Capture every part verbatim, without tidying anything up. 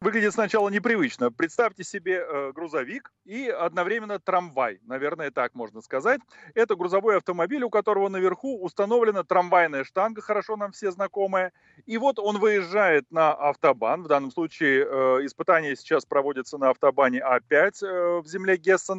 Выглядит сначала непривычно. Представьте себе э, грузовик и одновременно трамвай, наверное, так можно сказать. Это грузовой автомобиль, у которого наверху установлена трамвайная штанга, хорошо нам все знакомая. И вот он выезжает на автобан. В данном случае э, испытания сейчас проводятся на автобане А пять э, в земле Гессен.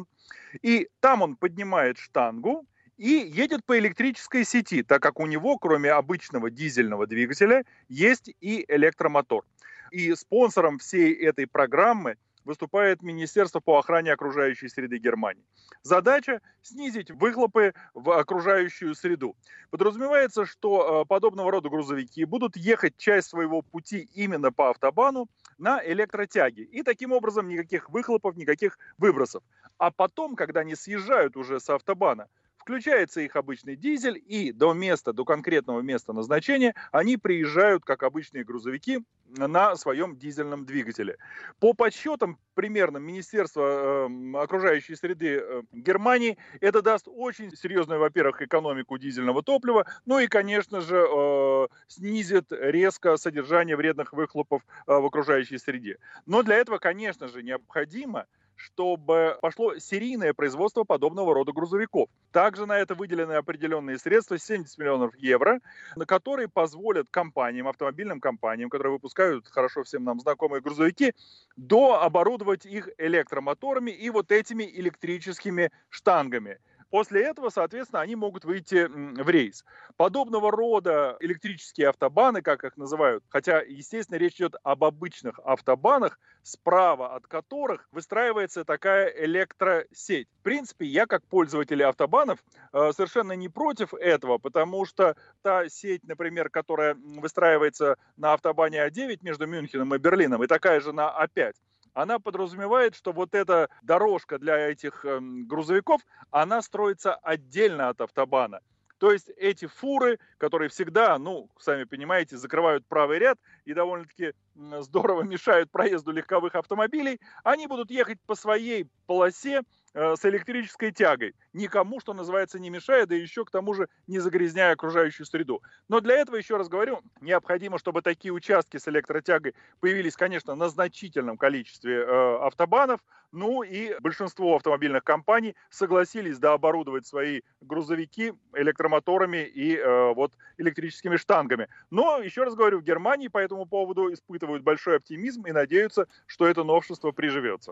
И там он поднимает штангу и едет по электрической сети, так как у него, кроме обычного дизельного двигателя, есть и электромотор. И спонсором всей этой программы выступает Министерство по охране окружающей среды Германии. Задача – снизить выхлопы в окружающую среду. Подразумевается, что подобного рода грузовики будут ехать часть своего пути именно по автобану на электротяге. И таким образом никаких выхлопов, никаких выбросов. А потом, когда они съезжают уже с автобана, включается их обычный дизель, и до места, до конкретного места назначения они приезжают, как обычные грузовики, на своем дизельном двигателе. По подсчетам примерно Министерства э, окружающей среды э, Германии, это даст очень серьезную, во-первых, экономику дизельного топлива, ну и, конечно же, э, снизит резко содержание вредных выхлопов э, в окружающей среде. Но для этого, конечно же, необходимо, чтобы пошло серийное производство подобного рода грузовиков. Также на это выделены определенные средства, семьдесят миллионов евро, на которые позволят компаниям, автомобильным компаниям, которые выпускают хорошо всем нам знакомые грузовики, дооборудовать их электромоторами и вот этими электрическими штангами. После этого, соответственно, они могут выйти в рейс. Подобного рода электрические автобаны, как их называют, хотя, естественно, речь идет об обычных автобанах, справа от которых выстраивается такая электросеть. В принципе, я как пользователь автобанов совершенно не против этого, потому что та сеть, например, которая выстраивается на автобане А девять между Мюнхеном и Берлином, и такая же на А пять, она подразумевает, что вот эта дорожка для этих э, грузовиков, она строится отдельно от автобана. То есть эти фуры, которые всегда, ну, сами понимаете, закрывают правый ряд и довольно-таки здорово мешают проезду легковых автомобилей, они будут ехать по своей полосе э, с электрической тягой. Никому, что называется, не мешая, да еще к тому же не загрязняя окружающую среду. Но для этого, еще раз говорю, необходимо, чтобы такие участки с электротягой появились, конечно, на значительном количестве э, автобанов. Ну и большинство автомобильных компаний согласились дооборудовать свои грузовики электромоторами и э, вот электрическими штангами. Но, еще раз говорю, в Германии по этому поводу испытывают большой оптимизм и надеются, что это новшество приживется.